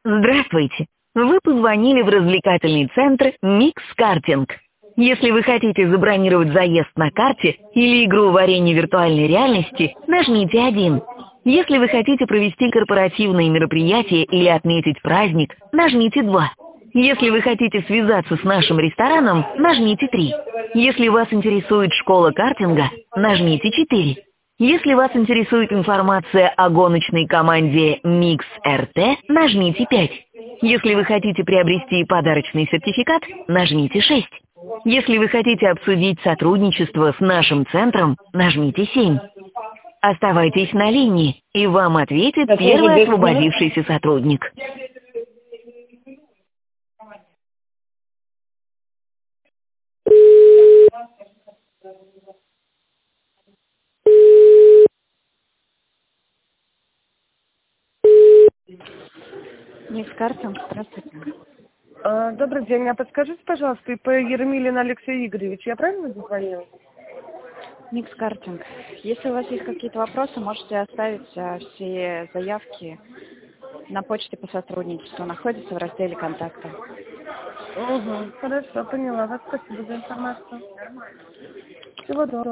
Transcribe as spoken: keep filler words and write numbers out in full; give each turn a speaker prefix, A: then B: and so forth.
A: Здравствуйте! Вы позвонили в развлекательный центр «Микс Картинг». Если вы хотите забронировать заезд на карте или игру варенье виртуальной реальности, нажмите один. Если вы хотите провести корпоративные мероприятия или отметить праздник, нажмите два. Если вы хотите связаться с нашим рестораном, нажмите три. Если вас интересует школа картинга, нажмите четыре. Если вас интересует информация о гоночной команде «Микс эр тэ», нажмите пять. Если вы хотите приобрести подарочный сертификат, нажмите шесть. Если вы хотите обсудить сотрудничество с нашим центром, нажмите семь. Оставайтесь на линии, и вам ответит первый освободившийся сотрудник.
B: Микс Картинг, здравствуйте.
C: А, Добрый день. А подскажите, пожалуйста, и по Ермилина Алексея Игоревича, я правильно дозвонила?
B: Микс Картинг. Если у вас есть какие-то вопросы, можете оставить а, все заявки на почте по сотрудничеству. Находится в разделе «Контакты».
C: Угу, хорошо, поняла вас. Спасибо за информацию. Всего доброго.